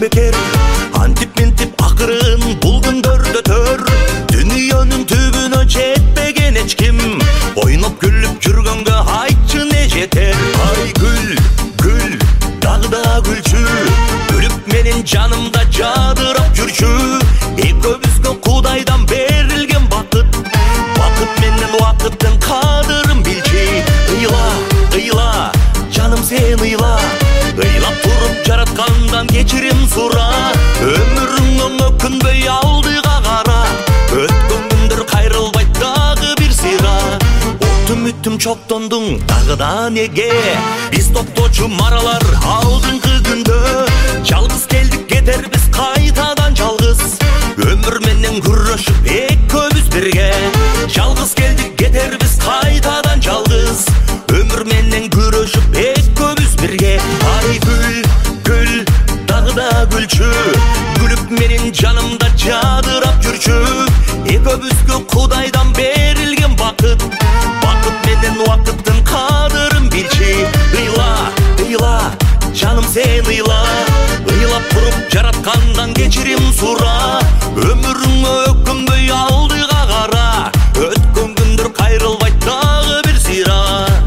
бекер. Антип-ментип акырын бул күндөрдө төр. Дүйнөнүн түбүнө жетпеген эч ким. Ойноп күлүп жүргөнгө айтчы не жетер. Ай гүл, гүл, дагы да гүлчү. Күлүп менин жанымда жадырап жүрчү. Экөөбүзгө Кудайдан берилген бакыт. Бакыт менен убакыттын кадырын билчи. Ыйла, ыйла, жаным сен ыйла. Ыйлап туруп жараткандан кечирим сура. Өмүрүң өкүнбөй алдыга кара. Өткөн күндөр кайрылбайт дагы бир сыйра. Үмүтүм чоктондуң дагы да неге? Биз токточу маралар алдыңкы күндө. Жалгыз келдик кетербиз кайтадан жалгыз. Өмүр менен күрөшүп экөөбүз бирге. Жалгыз келдик кетербиз кайтадан жалгыз. Өмүр менен күрөшүп экөөбүз бирге. Ай гүл, гүл, дагы да гүлчү. Күлүп менин жанымда жадырап жүрчү. Экөөбүзгө Кудайдан берилген бакыт. Бакыт менен убакыттын кадырын билчи. Ыйла, ыйла, жаным сен ыйла. Ыйлап туруп жараткандан кечирим сура. Өмүрүң өкүнбөй алдыга кара. Өткөн күндөр кайрылбайт дагы бир сыйра.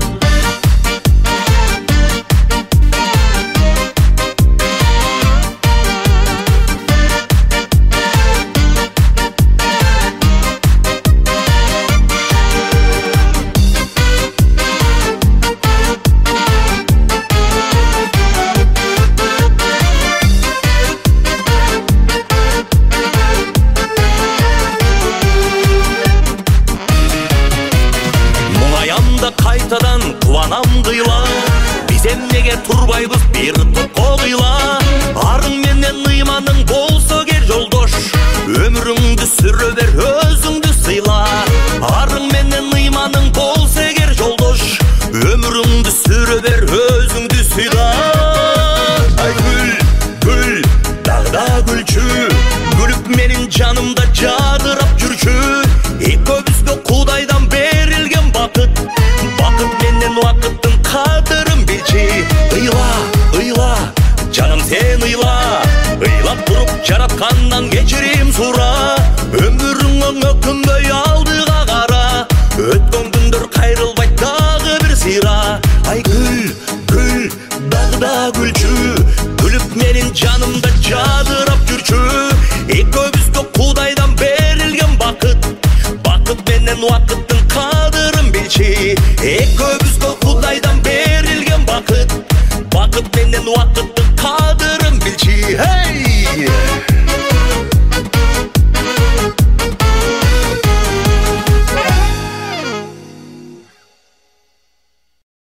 Кайтадан кубанам кыйла. Биз эмнеге турбайбыз бир топко кыйла. Арың менен ыйманың болсо кер жолдош. Өмүрүңдү сүрө бер, өзүңдү сыйла. Арың менен ыйманың болсо кер жолдош. Өмүрүңдү сүрө бер, өзүңдү сыйла. Ай гүл, гүл, дагы да гүлчү. Күлүп менин жанымда жадырап жүрчү. Экөөбүзгө Кудайдан берилген бакыт. Бакыт менен убакыттын кадырын билчи. Ыйла, ыйла, жаным сен ыйла. Ыйлап туруп жараткандан кечирим сура. Өмүрүң өкүнбөй алдыга кара. Өткөн күндөр кайрылбайт дагы бир сыйра. Ай гүл, гүл, дагы да гүлчү. Күлүп менин жанымда жадырап жүрчү. Экөөбүзгө Кудайдан берилген бакыт. Бакыт менен убакыт